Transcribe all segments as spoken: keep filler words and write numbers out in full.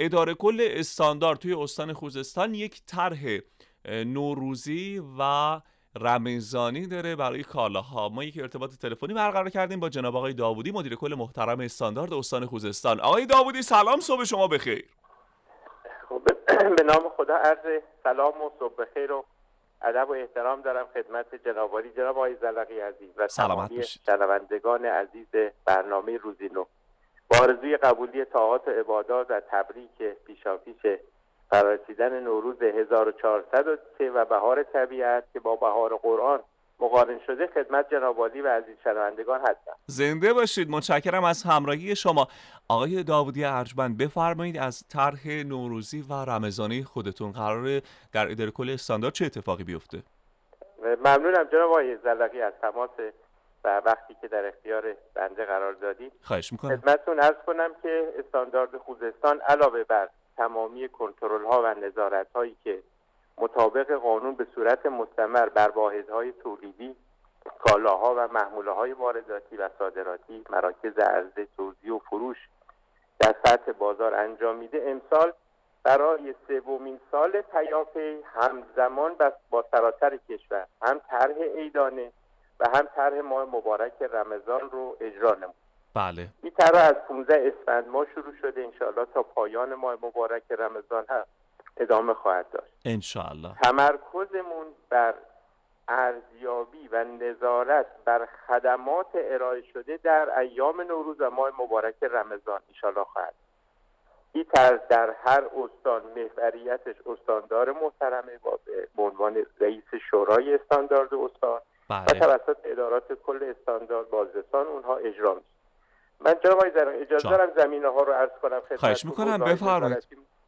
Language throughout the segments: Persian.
اداره کل استاندارد توی استان خوزستان یک طرح نوروزی و رمضانی داره برای کالاها. ما یک ارتباط تلفنی برقرار کردیم با جناب آقای داوودی، مدیر کل محترم استاندارد استان خوزستان. آقای داوودی سلام، صبح شما بخیر. خب به نام خدا عرض سلام و صبح بخیر و ادب و احترام دارم خدمت جناب عالی جناب آقای زلقی عزیز و تمامی شنوندگان عزیز برنامه روزی نو. با آرزوی قبولی طاعات و عبادات و تبریک پیشاپیش فرارسیدن نوروز هزار و چهارصد و سه و بهار طبیعت که با بهار قرآن مقارن شده خدمت جناب عالی و عزیز شنوندگان هستم. زنده باشید. متشکرم از همراهی شما. آقای داوودی ارجمند، بفرمایید از طرح نوروزی و رمضانی خودتون قراره در اداره کل استاندارد چه اتفاقی بیفته؟ ممنونم جناب آقای زلقی از تماس و وقتی که در اختیار بنده قرار دادید. خواهش میکنم. خدمتتون عرض کنم که استاندارد خوزستان علاوه بر تمامی کنترل ها و نظارت هایی که مطابق قانون به صورت مستمر بر واحدهای تولیدی، کالاها و محموله های وارداتی و صادراتی، مراکز عرضه، توزیع و فروش در سطح بازار انجام میده، امسال برای سومین سال پیاپی همزمان با سراسر کشور هم طرح عیدانه و هم طرح ماه مبارک رمضان رو اجرا نمود. بله. این طرح از پانزده اسفند ماه شروع شده، انشاءالله تا پایان ماه مبارک رمضان هم ادامه خواهد داشت. انشاءالله. تمرکزمون بر ارزیابی و نظارت بر خدمات ارائه شده در ایام نوروز و ماه مبارک رمضان انشاءالله خواهد. این طرح در هر استان محوریتش استاندار محترمه با عنوان رئیس شورای استاندارد استان بله. و توسط ادارات کل استاندارد بازرسان اونها اجرا میشه. من جناب آقای زلقی اجازه دارم زمینه ها رو عرض کنم خدمتتون. خواهش میکنم بفرمایید.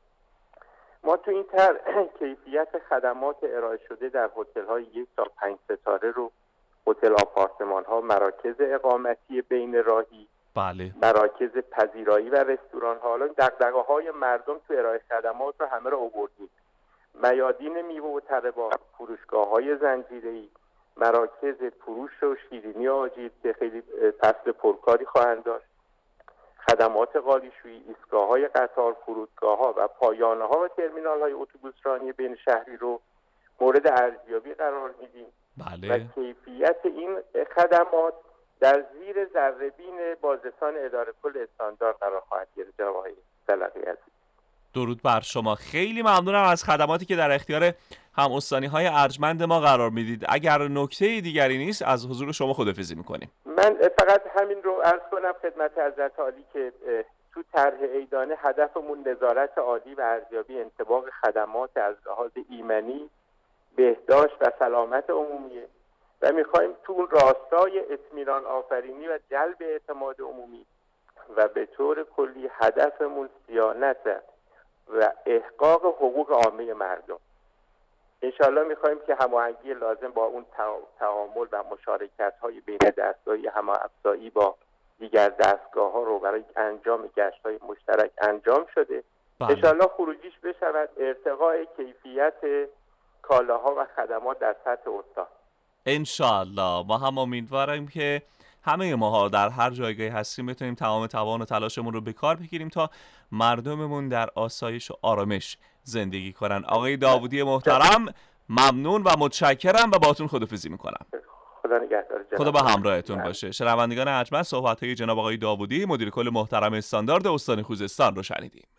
ما تو این طرح کیفیت خدمات ارائه شده در هتل های یک تا پنج ستاره رو، هتل آپارتمان ها، مراکز اقامتی بین راهی، بله، مراکز پذیرایی و رستوران ها، حالا دغدغه های مردم تو ارائه خدمات رو همه رو آوردیم. میادین میوه و طبقات، فروشگاه های زنجیره‌ای، مراکز فروش و شیرینی آجیل که خیلی فصل پرکاری خواهند داشت، خدمات قالیشویی، ایستگاه‌های قطار، فرودگاه‌ها و پایانه‌ها و ترمینال‌های اتوبوسرانی بین شهری رو مورد ارزیابی قرار میدیم. بله. و کیفیت این خدمات در زیر ذره‌بین بازرسان اداره کل استاندارد قرار خواهد گرفت. جناب آقای زلقی عزیز، درود بر شما. خیلی ممنونم از خدماتی که در اختیار هم استانی‌های ارجمند ما قرار میدید. اگر نکته دیگری نیست از حضور شما خداحافظی میکنیم. من فقط همین رو عرض کنم خدمت حضرت عالی که تو طرح عیدانه هدفمون نظارت عالی و ارزیابی انطباق خدمات از لحاظ ایمنی، بهداشت و سلامت عمومیه و میخوایم تو اون راستای اطمینان آفرینی و جلب اعتماد عمومی و به طور کلی هدفمون صیانت و احقاق حقوق عامه مردم. انشالله میخوایم که هماهنگی لازم با اون تعامل و مشارکت‌های بین دستگاهی هم‌افزایی با دیگر دستگاه‌ها رو برای انجام گشت‌های مشترک انجام شده. بله. انشالله خروجیش بشود ارتقاء کیفیت کالاها و خدمات در سطح استان. انشالله. ما هم امیدواریم که همه ماها در هر جایگاهی هستیم بتونیم تمام توان و تلاشمون رو به کار بگیریم تا مردممون در آسایش و آرامش زندگی کنن. آقای داوودی محترم ممنون و متشکرم و باهاتون خداحافظی میکنم. خدا نگهدار. خدا به همراهتون باشه. شنوندگان ارجمند، صحبت‌های جناب آقای داوودی مدیر کل محترم استاندارد استان خوزستان رو شنیدیم.